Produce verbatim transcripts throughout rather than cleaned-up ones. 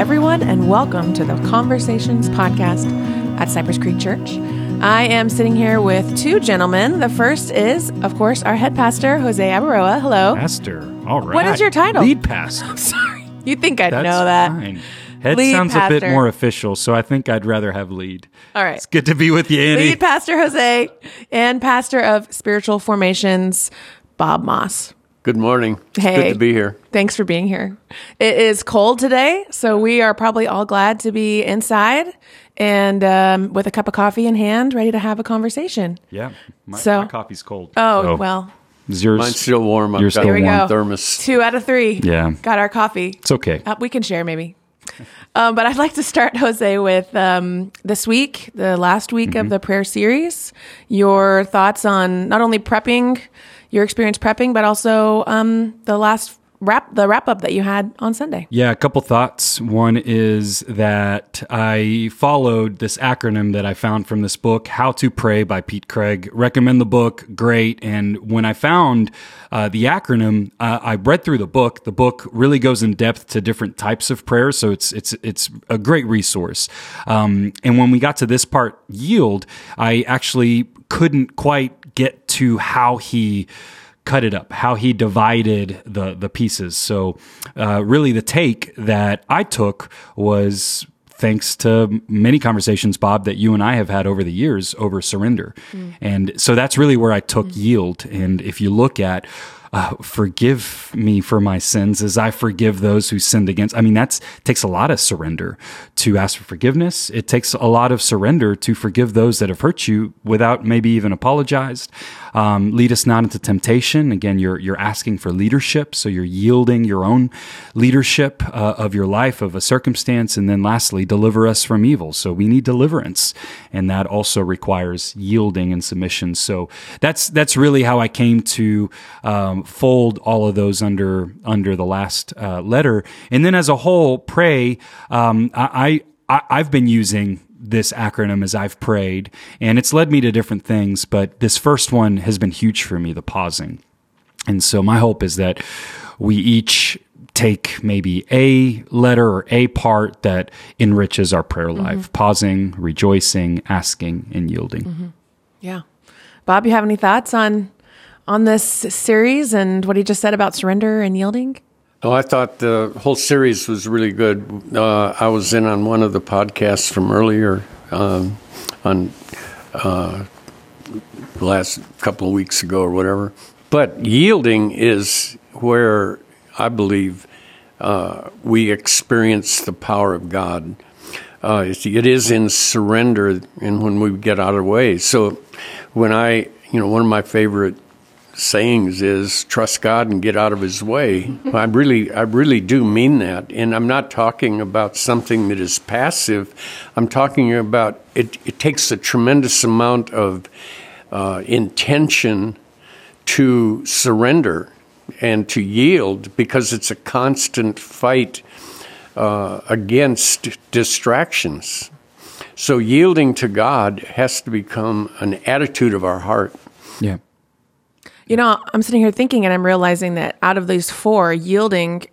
everyone, and welcome to the Conversations podcast at Cypress Creek Church. I am sitting here with two gentlemen. The first is, of course, our head pastor, Jose Abaroa. Hello. Pastor. All right. What is your title? Lead pastor. Sorry. You'd think I'd That's know that. Fine. Head Lead sounds pastor. a bit more official, so I think I'd rather have lead. All right. It's good to be with you, Andy. Lead pastor Jose and pastor of Spiritual Formations, Bob Moss. Good morning. It's Hey. good to be here. Thanks for being here. It is cold today, so we are probably all glad to be inside and um, with a cup of coffee in hand, ready to have a conversation. Yeah. My, So- my coffee's cold. Oh, So, well, is yours? Mine's still warm. I've Yours got still a Here we warm go. thermos. two out of three. Yeah. Got our coffee. It's okay. Uh, we can share maybe. Um, but I'd like to start, Jose, with um, this week, the last week Mm-hmm. of the prayer series, your thoughts on not only prepping, your experience prepping, but also um, the last wrap, the wrap up that you had on Sunday. Yeah, a couple thoughts. One is that I followed this acronym that I found from this book, How to Pray by Pete Craig. Recommend the book, great. And when I found uh, the acronym, uh, I read through the book. The book really goes in depth to different types of prayers, so it's it's it's a great resource. Um, and when we got to this part, yield, I actually couldn't quite get to how he cut it up, how he divided the the pieces. So uh, really the take that I took was thanks to many conversations, Bob, that you and I have had over the years over surrender. Mm. And so that's really where I took mm. yield. And if you look at Uh, forgive me for my sins as I forgive those who sinned against. I mean, that's takes a lot of surrender to ask for forgiveness. It takes a lot of surrender to forgive those that have hurt you without maybe even apologized. Um, lead us not into temptation. Again, you're you're asking for leadership, so you're yielding your own leadership uh, of your life, of a circumstance. And then lastly, deliver us from evil. So we need deliverance, and that also requires yielding and submission. So that's that's really how I came to um, fold all of those under under the last uh, letter. And then as a whole, pray. Um, I, I I've been using this acronym as I've prayed, and it's led me to different things. But this first one has been huge for me, the pausing. And so my hope is that we each take maybe a letter or a part that enriches our prayer life, mm-hmm. pausing, rejoicing, asking, and yielding. Mm-hmm. Yeah. Bob, you have any thoughts on on this series and what he just said about surrender and yielding? Oh, I thought the whole series was really good. Uh, I was in on one of the podcasts from earlier um, on uh, the last couple of weeks ago or whatever. But yielding is where I believe uh, we experience the power of God. Uh, it is in surrender and when we get out of the way. So when I, you know, one of my favorite sayings is trust God and get out of his way. I really, I really do mean that. And I'm not talking about something that is passive. I'm talking about it, it takes a tremendous amount of uh, intention to surrender and to yield, because it's a constant fight uh, against distractions. So yielding to God has to become an attitude of our heart. Yeah. You know, I'm sitting here thinking, and I'm realizing that out of these four, yielding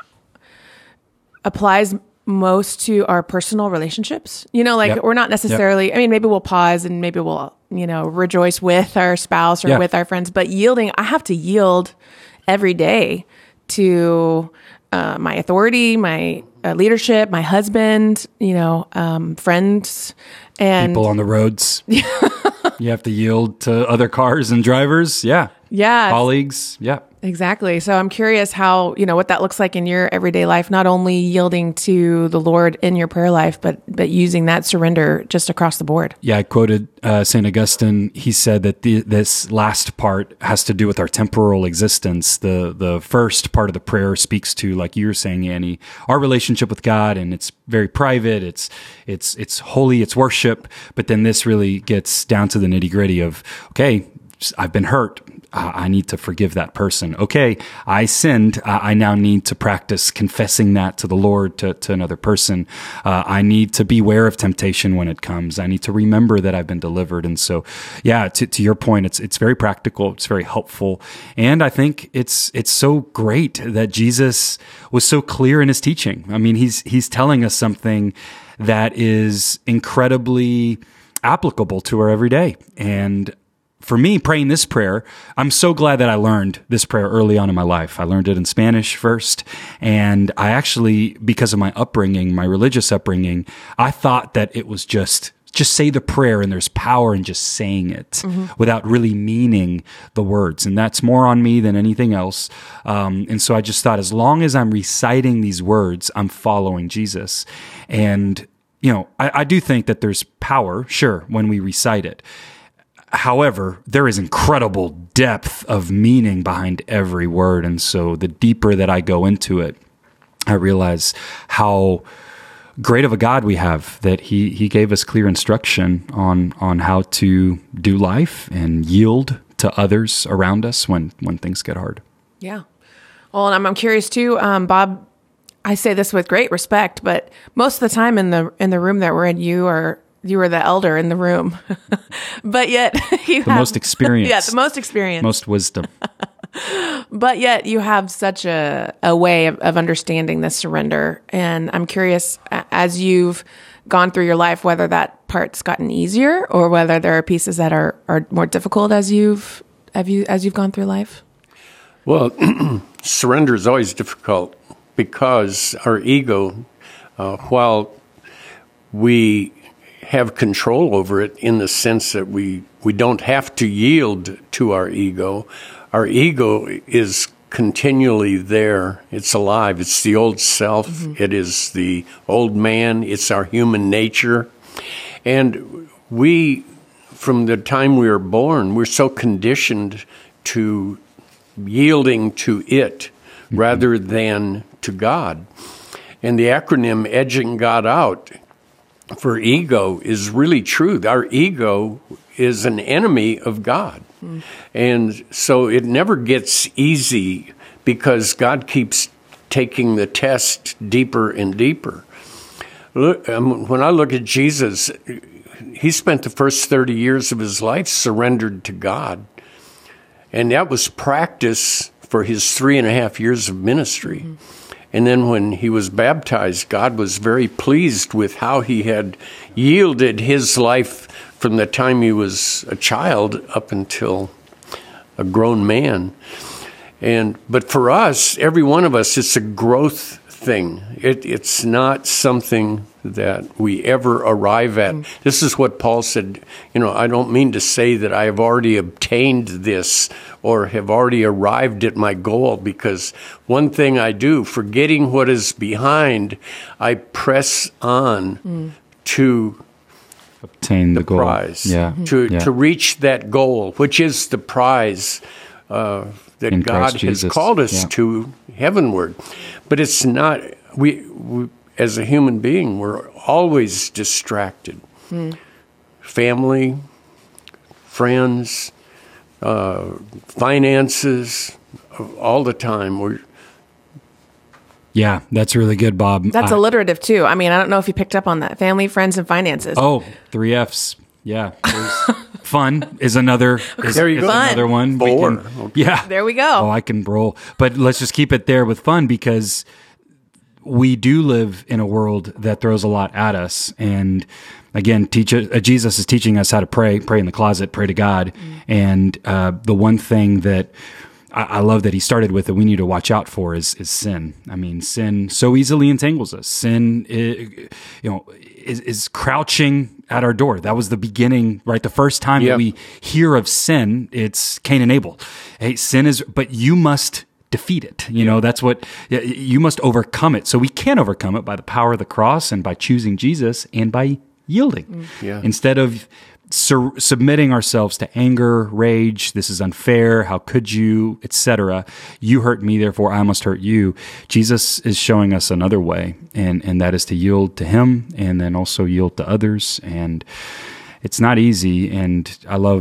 applies most to our personal relationships. You know, like Yep. we're not necessarily, Yep. I mean, maybe we'll pause and maybe we'll, you know, rejoice with our spouse or Yeah. with our friends, but yielding, I have to yield every day to uh, my authority, my uh, leadership, my husband, you know, um, friends, and People on the roads. You have to yield to other cars and drivers. Yeah. yeah, Colleagues. Yeah. exactly. So I'm curious how, you know, what that looks like in your everyday life, not only yielding to the Lord in your prayer life, but but using that surrender just across the board. Yeah, I quoted uh, Saint Augustine. He said that the, this last part has to do with our temporal existence. The the first part of the prayer speaks to, like you were saying, Annie, our relationship with God, and it's very private. It's it's it's holy. It's worship. But then this really gets down to the nitty gritty of, okay, I've been hurt. Uh, I need to forgive that person. Okay, I sinned. Uh, I now need to practice confessing that to the Lord, to, to another person. Uh, I need to beware of temptation when it comes. I need to remember that I've been delivered. And so, yeah, to, to your point, it's it's very practical. It's very helpful. And I think it's it's so great that Jesus was so clear in his teaching. I mean, he's he's telling us something that is incredibly applicable to our everyday. And for me, praying this prayer, I'm so glad that I learned this prayer early on in my life. I learned it in Spanish first. And I actually, because of my upbringing, my religious upbringing, I thought that it was just, just say the prayer and there's power in just saying it mm-hmm. without really meaning the words. And that's more on me than anything else. Um, and so I just thought, as long as I'm reciting these words, I'm following Jesus. And, you know, I, I do think that there's power, sure, when we recite it. However, there is incredible depth of meaning behind every word. And so the deeper that I go into it, I realize how great of a God we have, that he, he gave us clear instruction on, on how to do life and yield to others around us when, when things get hard. Yeah. Well, and I'm, I'm curious too, um, Bob, I say this with great respect, but most of the time in the, in the room that we're in, you are You were the elder in the room, but yet you the have, most experience. Yeah, the most experience, most wisdom. But yet you have such a, a way of, of understanding this surrender. And I'm curious, as you've gone through your life, whether that part's gotten easier or whether there are pieces that are, are more difficult as you've have you as you've gone through life. Well, surrender is always difficult because our ego, uh, while we have control over it in the sense that we, we don't have to yield to our ego. Our ego is continually there. It's alive. It's the old self. Mm-hmm. It is the old man. It's our human nature. And we, from the time we were born, we're so conditioned to yielding to it mm-hmm. rather than to God. And the acronym Edging God Out for ego is really true. Our ego is an enemy of God. Mm. And so it never gets easy because God keeps taking the test deeper and deeper. Look, um, when I look at Jesus, he spent the first thirty years of his life surrendered to God. And that was practice for his three and a half years of ministry. Mm. And then when he was baptized, God was very pleased with how he had yielded his life from the time he was a child up until a grown man. And but for us, every one of us, it's a growth thing. It, it's not something that we ever arrive at. Mm. This is what Paul said, you know, I don't mean to say that I have already obtained this or have already arrived at my goal, because one thing I do, forgetting what is behind, I press on mm. to obtain the, the goal. prize, yeah. To, yeah. to reach that goal, which is the prize uh, that In God Christ has Jesus. called us yeah. to heavenward. But it's not, we, we as a human being, we're always distracted. Hmm. Family, friends, uh, finances, all the time. We're Yeah, that's really good, Bob. That's I, alliterative too. I mean, I don't know if you picked up on that. Family, friends, and finances. Oh, three F's. Yeah. Fun is another. Is, there you is go. Another one. Four. We can, yeah. There we go. Oh, I can roll. But let's just keep it there with fun, because we do live in a world that throws a lot at us. And again, teach, uh, Jesus is teaching us how to pray, pray in the closet, pray to God. Mm. And uh, the one thing that I, I love that he started with that we need to watch out for is, is sin. I mean, sin so easily entangles us. Sin, is, you know, is, is crouching at our door. That was the beginning, right? The first time yep. that we hear of sin, it's Cain and Abel. Hey, sin is, but you must defeat it. You know, that's what, you must overcome it. So we can overcome it by the power of the cross and by choosing Jesus and by yielding. Yeah. Instead of sur- submitting ourselves to anger, rage, this is unfair, how could you, et cetera. You hurt me, therefore I must hurt you. Jesus is showing us another way, and, and that is to yield to him and then also yield to others. And it's not easy. And I love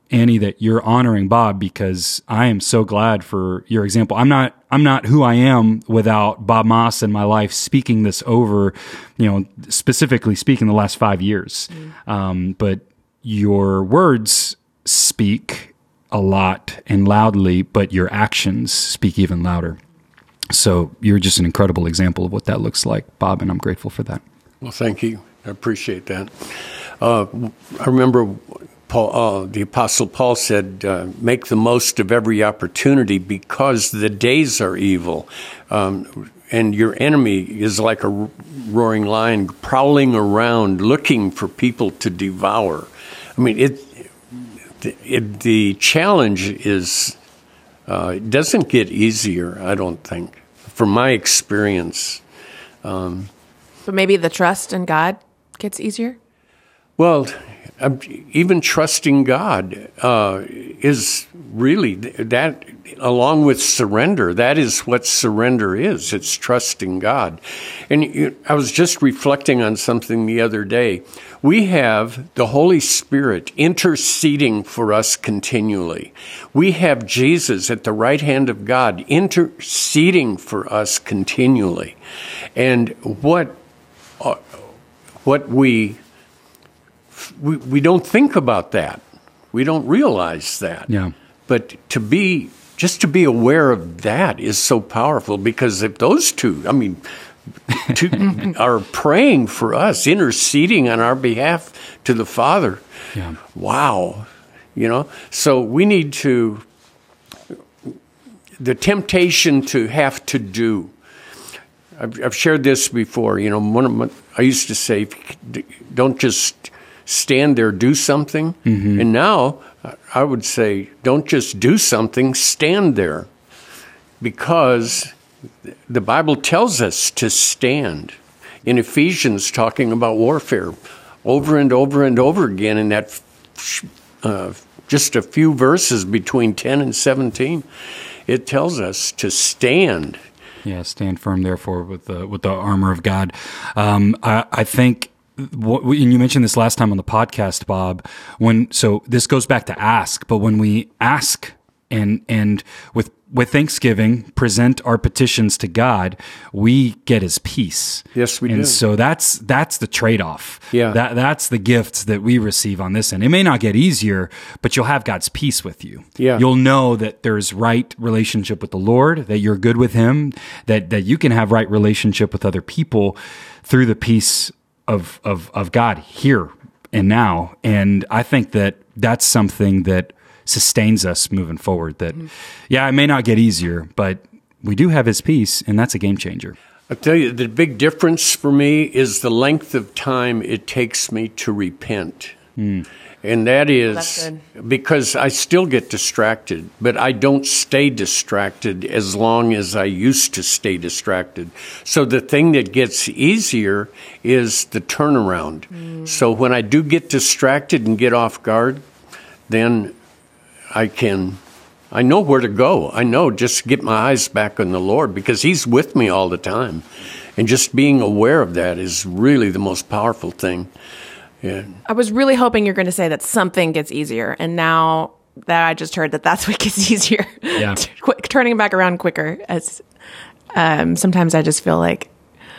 Annie, that you're honoring Bob, because I am so glad for your example. I'm not, I'm not who I am without Bob Moss in my life speaking this over, you know, specifically speaking the last five years. Mm. Um, but your words speak a lot and loudly, but your actions speak even louder. So you're just an incredible example of what that looks like, Bob, and I'm grateful for that. Well, thank you. I appreciate that. Uh, I remember Paul, uh, the Apostle Paul said, uh, make the most of every opportunity because the days are evil. Um, and your enemy is like a roaring lion prowling around looking for people to devour. I mean, it, it the challenge is, uh, it doesn't get easier, I don't think, from my experience. Um, but maybe the trust in God gets easier? Well, even trusting God uh, is really that, along with surrender. That is what surrender is. It's trusting God. And you, I was just reflecting on something the other day. We have the Holy Spirit interceding for us continually. We have Jesus at the right hand of God interceding for us continually. And what uh, what we We we don't think about that. We don't realize that. Yeah. But to be just to be aware of that is so powerful, because if those two, I mean, two, are praying for us, interceding on our behalf to the Father. Yeah. Wow. You know, so we need to, the temptation to have to do. I've, I've shared this before. You know, one of my, I used to say, don't just stand there, do something. Mm-hmm. And now I would say, don't just do something, stand there. Because the Bible tells us to stand. In Ephesians, talking about warfare, over and over and over again in that uh, just a few verses between ten and seventeen, it tells us to stand. Yeah, stand firm, therefore, with the with the armor of God. Um, I, I think, what, and you mentioned this last time on the podcast, Bob. When so this goes back to ask, but when we ask and and with with thanksgiving present our petitions to God, we get His peace. Yes, we and do. And so that's that's the trade-off. Yeah, that that's the gift that we receive on this end. It may not get easier, but you'll have God's peace with you. Yeah, you'll know that there's right relationship with the Lord, that you're good with Him, that that you can have right relationship with other people through the peace of of of God here and now. And I think that that's something that sustains us moving forward. That, mm-hmm. yeah, it may not get easier, but we do have His peace, and that's a game changer. I'll tell you, the big difference for me is the length of time it takes me to repent. Mm. And that is because I still get distracted, but I don't stay distracted as long as I used to stay distracted. So the thing that gets easier is the turnaround. Mm. So when I do get distracted and get off guard, then I can, I know where to go. I know just get my eyes back on the Lord, because He's with me all the time. And just being aware of that is really the most powerful thing. Yeah. I was really hoping you're going to say that something gets easier. And now that I just heard that that's what gets easier. Yeah. Turning back around quicker. As um, sometimes I just feel like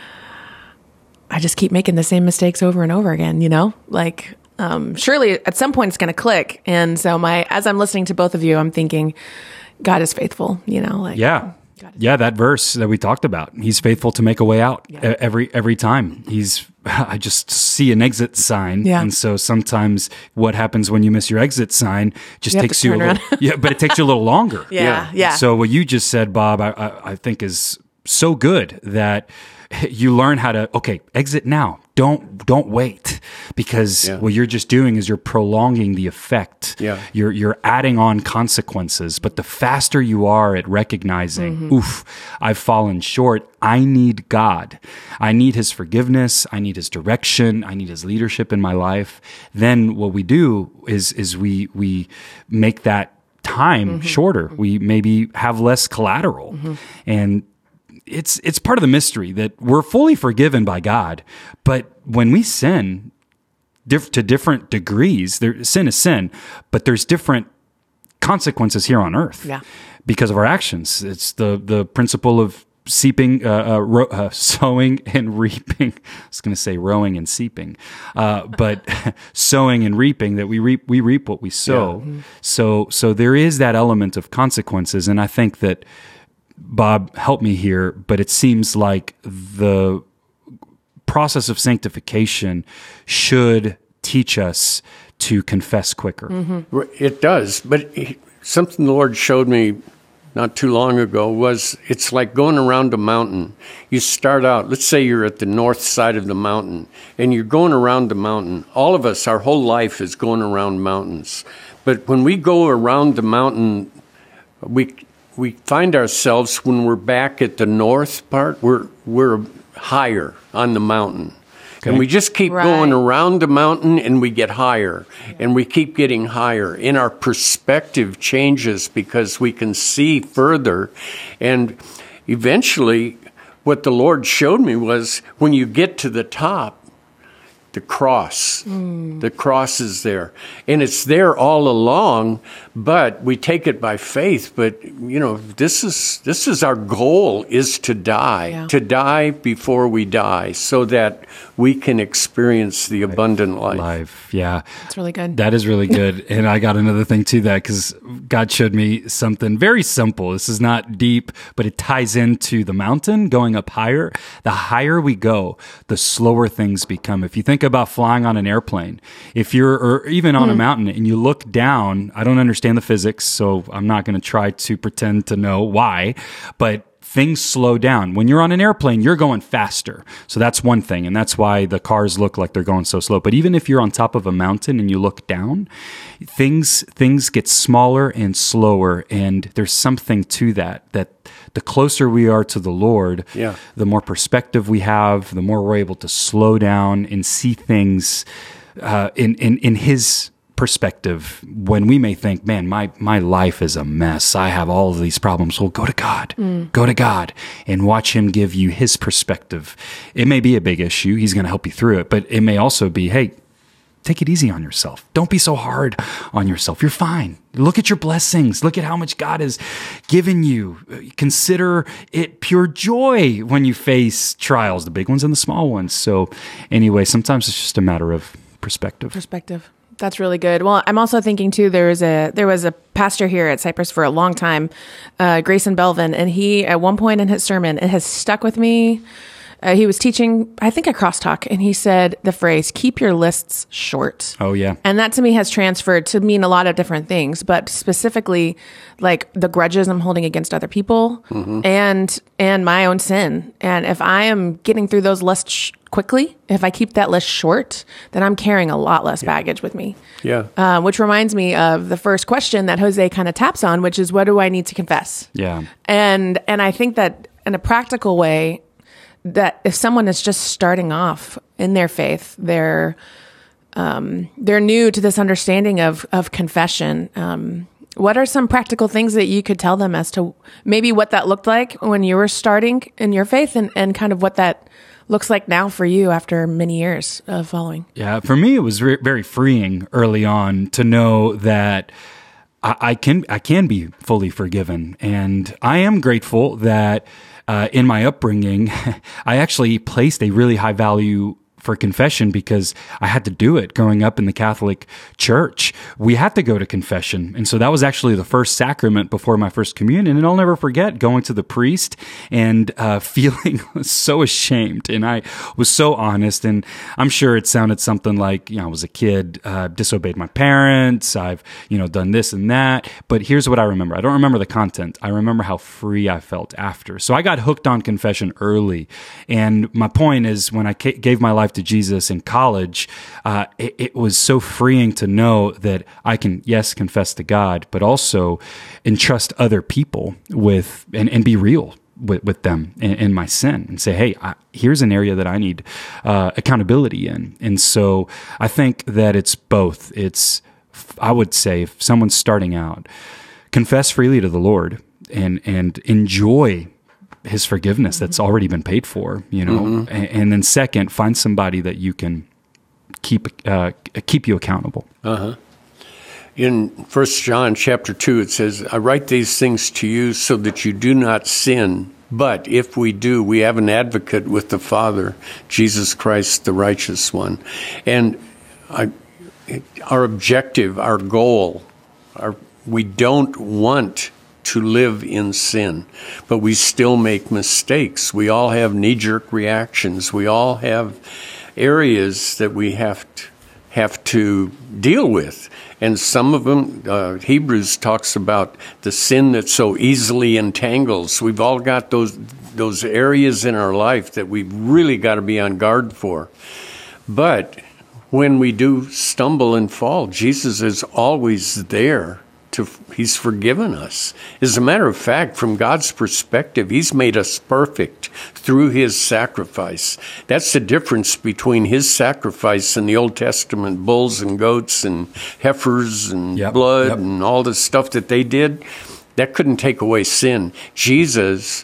I just keep making the same mistakes over and over again, you know? Like, Um, surely at some point it's going to click. And so my, as I'm listening to both of you, I'm thinking God is faithful, you know, like, yeah, yeah. That verse that we talked about, He's faithful to make a way out. Yeah. every, every time. He's, I just see an exit sign. Yeah. And so sometimes what happens when you miss your exit sign just you takes you a little, yeah, but it takes you a little longer. Yeah. Yeah. yeah. So what you just said, Bob, I, I, I think is so good, that you learn how to, okay, exit now. Don't don't wait, because yeah. what you're just doing is you're prolonging the effect. Yeah. You're you're adding on consequences. But the faster you are at recognizing, mm-hmm. oof, I've fallen short. I need God. I need His forgiveness. I need His direction. I need His leadership in my life. Then what we do is is we we make that time mm-hmm. shorter. We maybe have less collateral, mm-hmm. and It's it's part of the mystery that we're fully forgiven by God, but when we sin, diff- to different degrees. There, sin is sin, but there's different consequences here on earth Yeah. because of our actions. It's the the principle of seeping, uh, uh, ro- uh, sowing and reaping. I was going to say rowing and seeping, uh, but sowing and reaping, that we reap, we reap what we sow. Yeah. Mm-hmm. So, so there is that element of consequences. And I think that, Bob, help me here, but it seems like the process of sanctification should teach us to confess quicker. Mm-hmm. It does, but something the Lord showed me not too long ago was it's like going around a mountain. You start out, let's say you're at the north side of the mountain, and you're going around the mountain. All of us, our whole life is going around mountains. But when we go around the mountain, we we find ourselves, when we're back at the north part, we're we're higher on the mountain. Okay. And we just keep right. going around the mountain, and we get higher, yeah. and we keep getting higher. And our perspective changes because we can see further. And eventually, what the Lord showed me was when you get to the top, the cross. Mm. The cross is there. And it's there all along, but we take it by faith. But, you know, this is this is our goal, is to die. Yeah. To die before we die, so that we can experience the abundant life. Life, yeah. That's really good. That is really good. And I got another thing to that, because God showed me something very simple. This is not deep, but it ties into the mountain, going up higher. The higher we go, the slower things become. If you think about flying on an airplane, if you're, or even on mm. a mountain, and you look down, I don't understand the physics, so I'm not going to try to pretend to know why, but things slow down. When you're on an airplane, you're going faster. So that's one thing. And that's why the cars look like they're going so slow. But even if you're on top of a mountain and you look down, things things get smaller and slower. And there's something to that, that the closer we are to the Lord, yeah. the more perspective we have, the more we're able to slow down and see things uh, in, in, in His perspective, when we may think, man, my, my life is a mess. I have all of these problems. Well, go to God. Mm. Go to God and watch Him give you His perspective. It may be a big issue. He's going to help you through it. But it may also be, hey, take it easy on yourself. Don't be so hard on yourself. You're fine. Look at your blessings. Look at how much God has given you. Consider it pure joy when you face trials, the big ones and the small ones. So anyway, sometimes it's just a matter of perspective. Perspective. That's really good. Well, I'm also thinking too, there was a, there was a pastor here at Cypress for a long time, uh, Grayson Belvin, and he, at one point in his sermon, it has stuck with me. Uh, he was teaching, I think, a crosstalk, and he said the phrase, keep your lists short. Oh, yeah. And that to me has transferred to mean a lot of different things, but specifically like the grudges I'm holding against other people mm-hmm. and and my own sin. And if I am getting through those lists sh- quickly, if I keep that list short, then I'm carrying a lot less yeah. baggage with me. Yeah. Uh, which reminds me of the first question that Jose kind of taps on, which is, what do I need to confess? Yeah. And and I think that in a practical way, that if someone is just starting off in their faith, they're um, they're new to this understanding of of confession. Um, what are some practical things that you could tell them as to maybe what that looked like when you were starting in your faith, and, and kind of what that looks like now for you after many years of following? Yeah, for me, it was re- very freeing early on to know that I, I can I can be fully forgiven, and I am grateful that. Uh, in my upbringing, I actually placed a really high value for confession because I had to do it growing up in the Catholic Church. We had to go to confession. And so that was actually the first sacrament before my first communion. And I'll never forget going to the priest and uh, feeling so ashamed. And I was so honest. And I'm sure it sounded something like, you know, I was a kid, uh, disobeyed my parents. I've, you know, done this and that. But here's what I remember. I don't remember the content. I remember how free I felt after. So I got hooked on confession early. And my point is, when I ca- gave my life to Jesus in college, uh, it, it was so freeing to know that I can, yes, confess to God, but also entrust other people with, and, and be real with, with them in, in my sin, and say, hey, I, here's an area that I need uh, accountability in. And so I think that it's both. It's, I would say, if someone's starting out, confess freely to the Lord and, and enjoy His forgiveness that's already been paid for, you know, mm-hmm. and, and then second, find somebody that you can keep uh, keep you accountable. Uh-huh. In First John chapter two, it says, I write these things to you so that you do not sin. But if we do, we have an advocate with the Father, Jesus Christ, the righteous one. And I, our objective, our goal, our, we don't want to live in sin, but we still make mistakes. We all have knee-jerk reactions. We all have areas that we have to, have to deal with. And some of them, uh, Hebrews talks about the sin that so easily entangles. We've all got those those areas in our life that we've really got to be on guard for. But when we do stumble and fall, Jesus is always there. To, he's forgiven us. As a matter of fact, from God's perspective, he's made us perfect through his sacrifice. That's the difference between his sacrifice and the Old Testament bulls and goats and heifers and yep, blood yep. and all the stuff that they did. That couldn't take away sin. Jesus,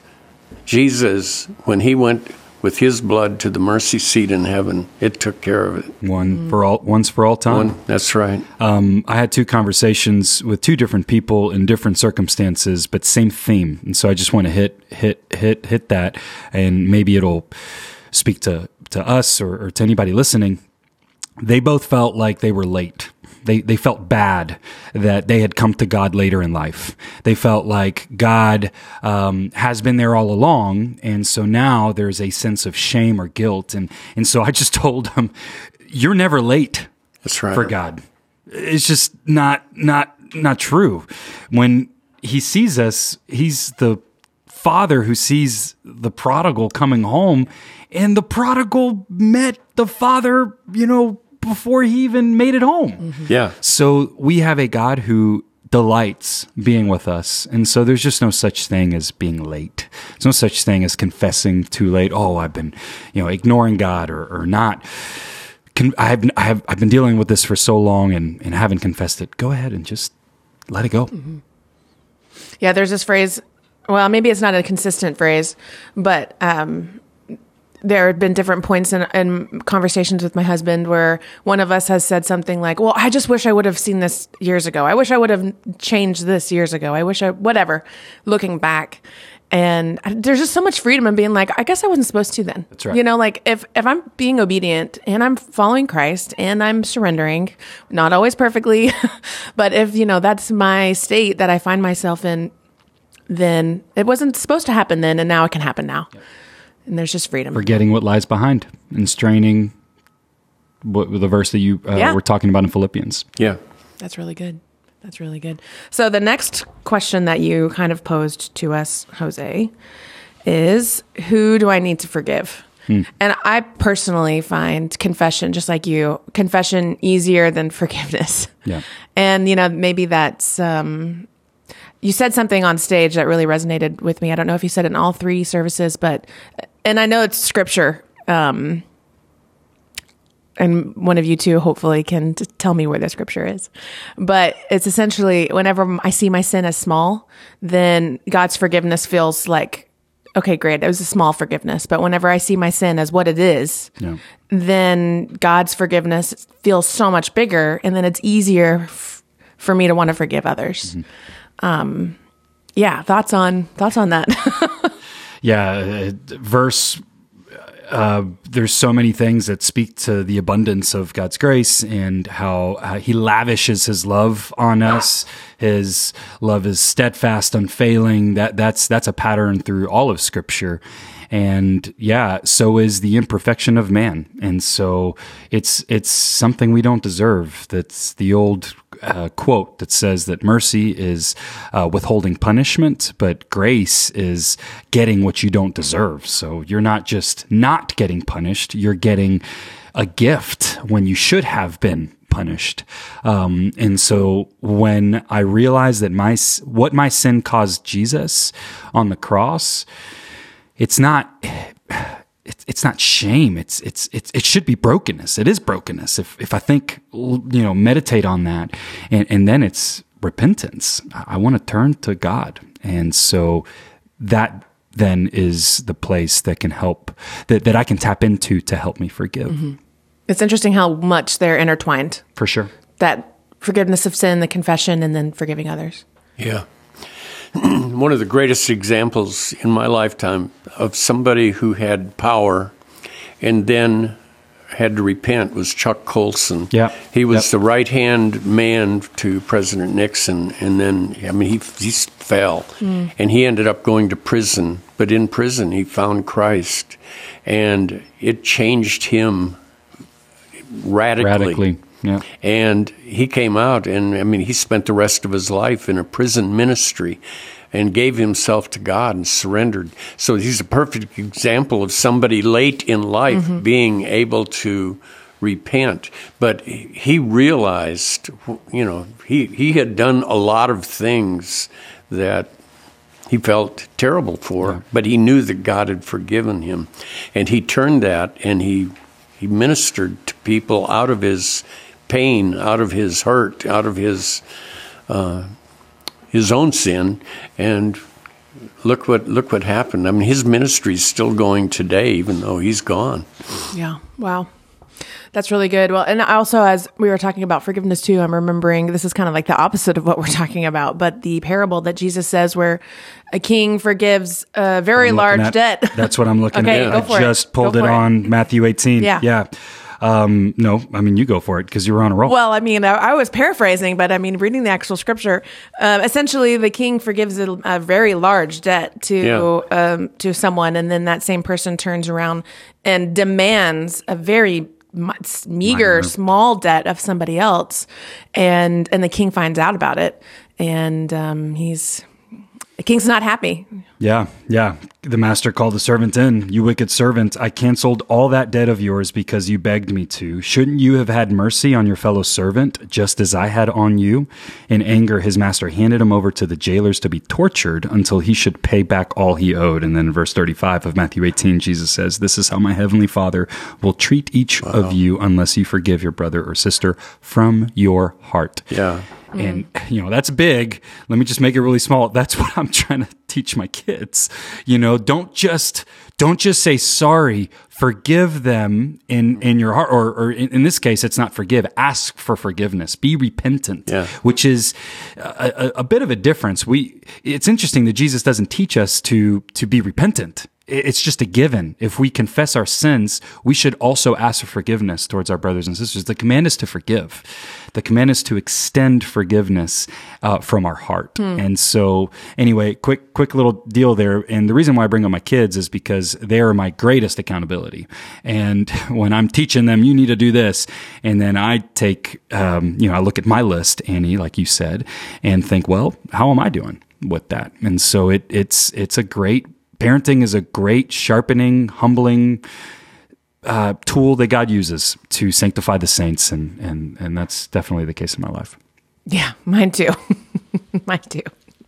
Jesus, when he went with his blood to the mercy seat in heaven, it took care of it. One for all, once for all time. One, that's right. Um, I had two conversations with two different people in different circumstances, but same theme. And so I just want to hit, hit, hit, hit that, and maybe it'll speak to, to us or, or to anybody listening. They both felt like they were late. They they felt bad that they had come to God later in life. They felt like God um, has been there all along, and so now there's a sense of shame or guilt. And and so I just told them, "You're never late That's right. for God. It's just not not not true. When He sees us, He's the Father who sees the prodigal coming home, and the prodigal met the Father, you know, before he even made it home. Mm-hmm. Yeah. So we have a God who delights being with us. And so there's just no such thing as being late. There's no such thing as confessing too late. Oh, I've been, you know, ignoring God or, or not. Can, I've, I have, I've been dealing with this for so long and, and haven't confessed it. Go ahead and just let it go. Mm-hmm. Yeah. There's this phrase, well, maybe it's not a consistent phrase, but, um, there have been different points in, in conversations with my husband where one of us has said something like, well, I just wish I would have seen this years ago. I wish I would have changed this years ago. I wish I, whatever, looking back. And there's just so much freedom in being like, I guess I wasn't supposed to then. That's right. You know, like if, if I'm being obedient and I'm following Christ and I'm surrendering, not always perfectly, but if, you know, that's my state that I find myself in, then it wasn't supposed to happen then, and now it can happen now. Yep. And there's just freedom. Forgetting what lies behind and straining what the verse that you uh, yeah. were talking about in Philippians. Yeah. That's really good. That's really good. So the next question that you kind of posed to us, Jose, is who do I need to forgive? Hmm. And I personally find confession, just like you, confession easier than forgiveness. Yeah. And, you know, maybe that's... Um, you said something on stage that really resonated with me. I don't know if you said it in all three services, but, and I know it's scripture. Um, and one of you two hopefully can t- tell me where the scripture is, but it's essentially whenever I see my sin as small, then God's forgiveness feels like, okay, great. It was a small forgiveness. But whenever I see my sin as what it is, yeah. then God's forgiveness feels so much bigger. And then it's easier f- for me to want to forgive others. Mm-hmm. Um, yeah, thoughts on, thoughts on that. yeah. Uh, verse, uh, there's so many things that speak to the abundance of God's grace and how uh, he lavishes his love on us. His love is steadfast, unfailing. That that's, that's a pattern through all of Scripture. And yeah, so is the imperfection of man. And so it's, it's something we don't deserve. That's the old uh, quote that says that mercy is uh, withholding punishment, but grace is getting what you don't deserve. So you're not just not getting punished, you're getting a gift when you should have been punished. Um, and so when I realized that my, what my sin caused Jesus on the cross, It's not, it's it's not shame. It's it's it's it should be brokenness. It is brokenness. If if I think, you know, meditate on that, and and then it's repentance. I, I want to turn to God, and so that then is the place that can help that that I can tap into to help me forgive. Mm-hmm. It's interesting how much they're intertwined. For sure. That forgiveness of sin, the confession, and then forgiving others. Yeah. One of the greatest examples in my lifetime of somebody who had power and then had to repent was Chuck Colson. Yeah. He was Yep. the right-hand man to President Nixon, and then, I mean, he, he fell, mm. and he ended up going to prison. But in prison, he found Christ, and it changed him radically. Radically, yeah. And he came out, and, I mean, he spent the rest of his life in a prison ministry and gave himself to God and surrendered. So he's a perfect example of somebody late in life mm-hmm. being able to repent. But he realized, you know, he, he had done a lot of things that he felt terrible for, yeah. but he knew that God had forgiven him. And he turned that, and he he ministered to people out of his pain, out of his hurt, out of his uh, his own sin, and look what look what happened. I mean, his ministry is still going today, even though he's gone. Yeah. Wow. That's really good. Well, and also, as we were talking about forgiveness too, I'm remembering this is kind of like the opposite of what we're talking about, but the parable that Jesus says where a king forgives a very large at, debt. That's what I'm looking okay, at. Go I for just it. pulled go it on it. Matthew eighteen. Yeah. Yeah. Um, no, I mean, you go for it because you were on a roll. Well, I mean, I, I was paraphrasing, but I mean, reading the actual scripture, uh, essentially the king forgives a, a very large debt to, yeah. um, to someone. And then that same person turns around and demands a very meager, Minor. small debt of somebody else. And, and the king finds out about it. And, um, he's, the king's not happy. Yeah, yeah. The master called the servant in. You wicked servant, I canceled all that debt of yours because you begged me to. Shouldn't you have had mercy on your fellow servant, just as I had on you? In anger, his master handed him over to the jailers to be tortured until he should pay back all he owed. And then in verse thirty-five of Matthew eighteen, Jesus says, this is how my heavenly Father will treat each wow. of you unless you forgive your brother or sister from your heart. Yeah. And, you know, that's big. Let me just make it really small. That's what I'm trying to teach my kids. You know, don't just, don't just say sorry, forgive them in, in your heart, or, or in, in this case, it's not forgive, ask for forgiveness, be repentant, yeah. which is a, a, a bit of a difference. We, it's interesting that Jesus doesn't teach us to, to be repentant. It's just a given. If we confess our sins, we should also ask for forgiveness towards our brothers and sisters. The command is to forgive. The command is to extend forgiveness uh, from our heart. Hmm. And so, anyway, quick, quick little deal there. And the reason why I bring up my kids is because they are my greatest accountability. And when I'm teaching them, you need to do this, and then I take, um, you know, I look at my list, Annie, like you said, and think, well, how am I doing with that? And so it, it's it's a great. Parenting is a great, sharpening, humbling uh, tool that God uses to sanctify the saints, and, and, and that's definitely the case in my life. Yeah, mine too. Mine too.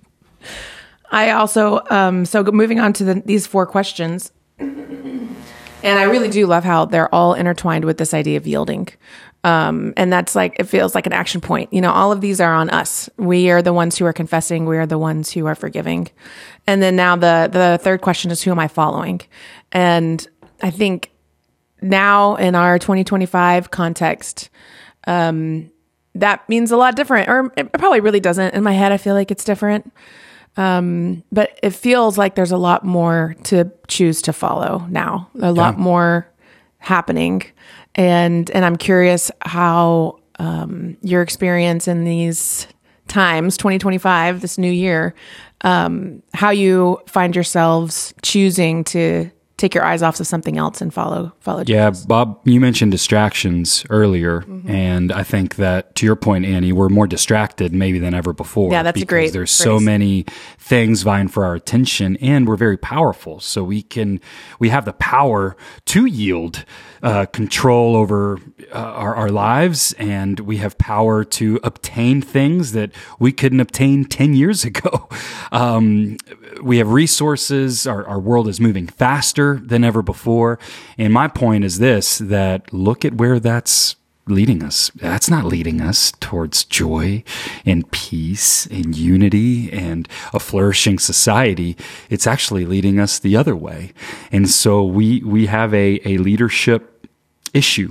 I also, um, so moving on to the, these four questions, and I really do love how they're all intertwined with this idea of yielding. Um, and that's like, it feels like an action point. You know, all of these are on us. We are the ones who are confessing. We are the ones who are forgiving. And then now the, the third question is, who am I following? And I think now in our twenty twenty-five context, um, that means a lot different, or it probably really doesn't. In my head, I feel like it's different. Um, but it feels like there's a lot more to choose to follow now, a lot yeah. more happening. And, and I'm curious how, um, your experience in these times, twenty twenty-five, this new year, um, how you find yourselves choosing to take your eyes off of something else and follow, follow Jesus. Yeah, Bob, you mentioned distractions earlier. Mm-hmm. And I think that, to your point, Annie, we're more distracted maybe than ever before. Yeah, that's a great There's phrase. So many things vying for our attention, and we're very powerful. So we can, we have the power to yield uh, control over uh, our, our lives, and we have power to obtain things that we couldn't obtain ten years ago. Um, we have resources. Our, our world is moving faster than ever before. And my point is this, that look at where that's leading us. That's not leading us towards joy and peace and unity and a flourishing society. It's actually leading us the other way. And so we, we have a, a leadership issue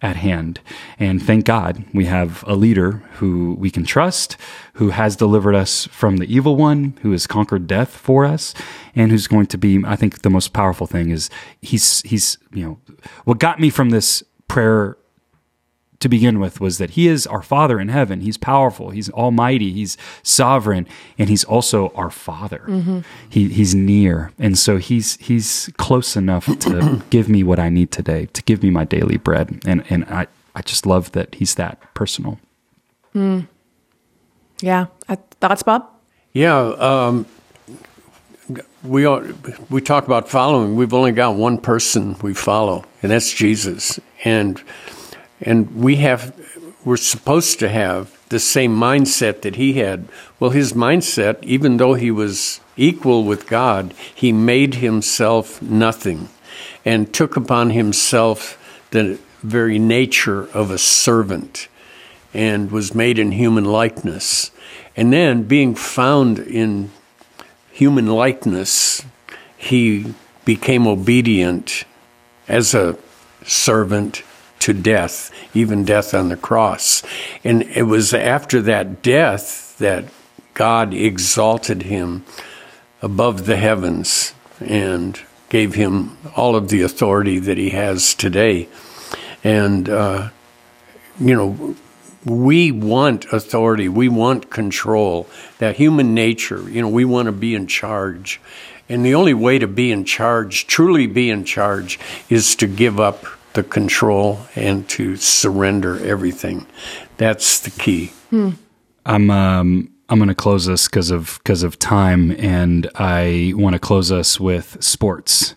at hand. And thank God we have a leader who we can trust, who has delivered us from the evil one, who has conquered death for us, and who's going to be, I think the most powerful thing is he's, he's, you know, what got me from this prayer to begin with was that he is our Father in heaven. He's powerful. He's almighty. He's sovereign. And he's also our Father. Mm-hmm. He, he's near. And so he's he's close enough to give me what I need today, to give me my daily bread. And and I, I just love that he's that personal. Mm. Yeah. Uh, thoughts, Bob? Yeah. Um, we are, we talk about following. We've only got one person we follow, and that's Jesus. And And we have, we're supposed to have the same mindset that he had. Well, his mindset, even though he was equal with God, he made himself nothing and took upon himself the very nature of a servant and was made in human likeness. And then being found in human likeness, he became obedient as a servant to death, even death on the cross. And it was after that death that God exalted him above the heavens and gave him all of the authority that he has today. And, uh, you know, we want authority. We want control. That human nature, you know, we want to be in charge. And the only way to be in charge, truly be in charge, is to give up the control and to surrender everything. That's the key. Hmm. I'm um, I'm going to close this because of because of time, and I want to close us with sports.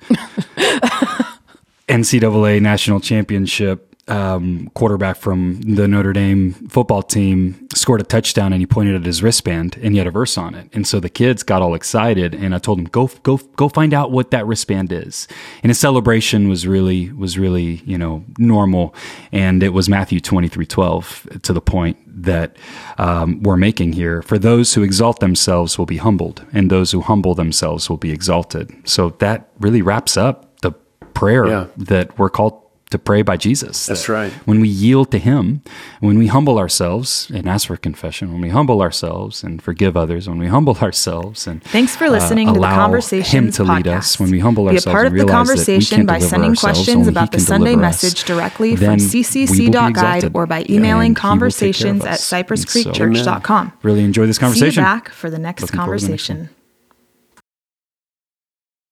N C double A national championship. Um, quarterback from the Notre Dame football team scored a touchdown, and he pointed at his wristband, and he had a verse on it. And so the kids got all excited, and I told him, go, go, go find out what that wristband is. And his celebration was really, was really, you know, normal. And it was Matthew twenty-three twelve, to the point that um, we're making here. For those who exalt themselves will be humbled, and those who humble themselves will be exalted. So that really wraps up the prayer yeah. that we're called to pray by Jesus. That's right. When we yield to him, when we humble ourselves and ask for confession, when we humble ourselves and forgive others, when we humble ourselves and thanks for listening uh, to the allow Conversations him to podcast. lead us, when we humble Be a ourselves part and of the realize conversation that we by can't sending deliver ourselves, questions only about he the can Sunday deliver us, message directly then from c c we will c be dot guide exalted, or by and emailing he will take care of conversations us. at cypress And creek so, church dot com. Really enjoy this See you conversation. back for the next Looking forward to the next conversation. one.